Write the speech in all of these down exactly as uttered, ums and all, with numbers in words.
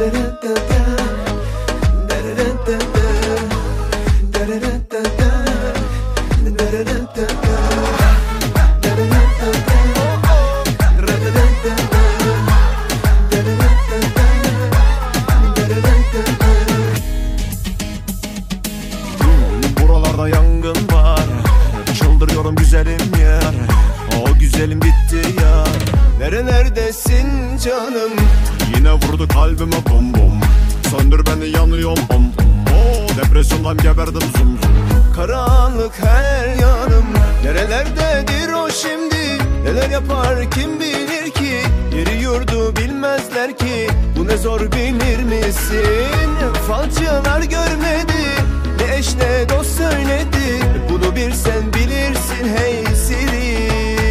Buralarda yangın var, çıldırıyorum güzelim yar. O güzelim gitti ya. Nerelerdesin canım? Yine vurdu kalbime bum bum. Söndür beni, yanıyorum om oh, depresyondan geberdim zum zum. Karanlık her yanım, nerelerdedir o şimdi? Neler yapar kim bilir ki? Yeri yurdu bilmezler ki. Bu ne zor bilir misin? Falcılar görmedi, ne eş ne dost söyledi. Bunu bir sen bilirsin hey Siri.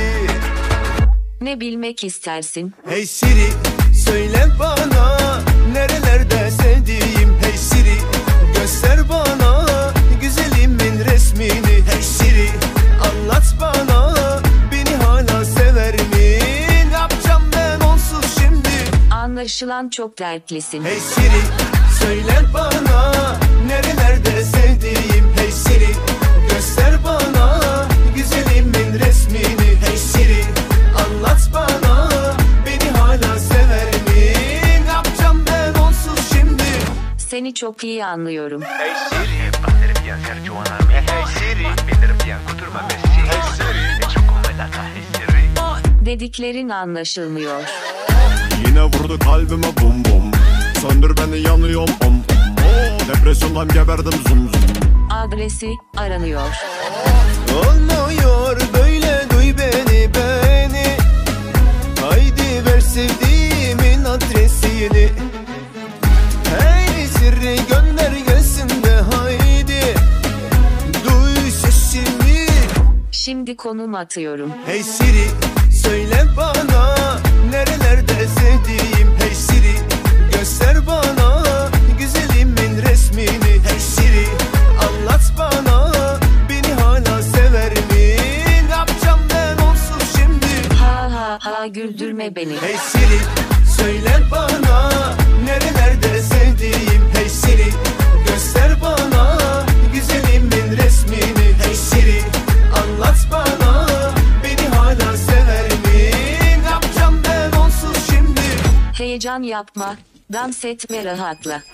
Ne bilmek istersin? Hey Siri, söyle bana nerelerde sevdiğim. Hey Siri, göster bana güzelimin resmini. Hey Siri, anlat bana beni hala sever mi? Ne yapacağım ben onsuz şimdi? Anlaşılan çok dertlisin. Hey Siri, söyle bana nerelerde sevdiğim. Hey Siri, göster bana güzelimin resmini. Hey Siri, anlat bana beni hala sever mi? Ne yapacağım ben onsuz şimdi? Seni çok iyi anlıyorum. Hey Siri, batter bien ser Joanna mi. Hey Siri, bitter bien kuturma Messi. Hey Siri, çokomelata hey Siri. Dediklerin anlaşılmıyor. Yine vurdu kalbime bum bum. Söndür beni, yanıyorum om oh, depresyondan geberdim zum zum. Adresi aranıyor. Olmuyor böyle, duy beni beni. Haydi ver sevdiğimin adresini. Hey Siri, gönder gelsin de haydi. Duy sesimi. Şimdi konum atıyorum. Hey Siri, söyle bana nerelerde sevdiğim. Hey Siri, göster bana güzelimin resmini. Hey Siri, anlat bana beni hala sever mi? Ne yapacağım ben onsuz şimdi? Ha ha ha, güldürme beni. Hey Siri, söyle bana nerelerde sevdiğim. Hey Siri, göster bana güzelimin resmini. Hey Siri, anlat bana beni hala sever mi? Ne yapacağım ben onsuz şimdi? Heyecan yapma, dans et ve rahatla.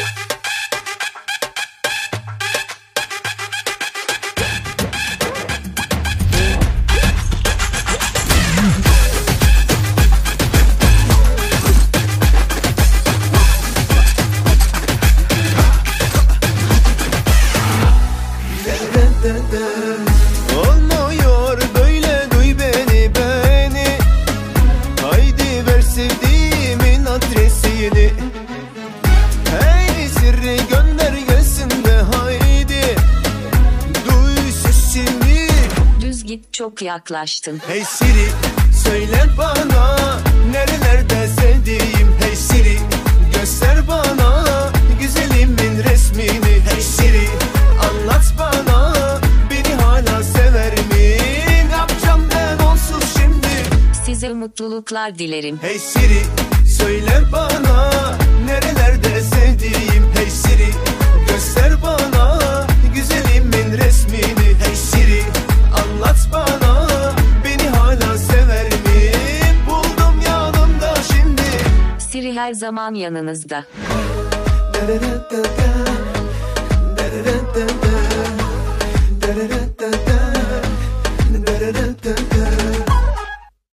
Olmuyor böyle, duy beni beni. Haydi ver sevdiğimin adresini. Hey Siri, gönder gelsin de haydi. Duy sesimi. Düz git, çok yaklaştın. Hey Siri, söyle bana nerelerde sevdiğim. Hey Siri, göster bana güzelimin resmini. Hey Siri, anlat bana beni hala sever mi? Ne yapacağım ben onsuz şimdi? Size mutluluklar dilerim. Hey Siri, söyle bana nerelerde sevdiğim. Hey Siri, göster bana güzelimin resmini. Hey Siri, anlat bana beni hala sever mi? Buldum yanımda şimdi. Siri her zaman yanınızda. Da da da da da, da da da da.